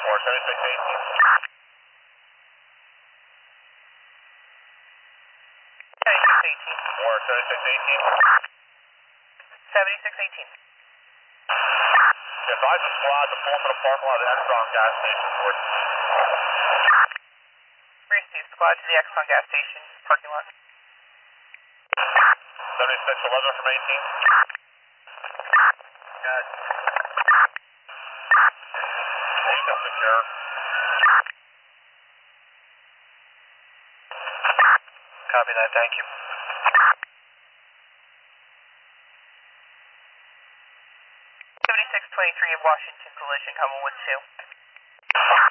War 7618. 7618. Advise the squad to pull into the parking lot of the Exxon gas station. 3 squad to the Exxon gas station parking lot. 7611 from 18. Good. Vehicle secure. Copy that, thank you. 7623 Washington collision, coming 1-2.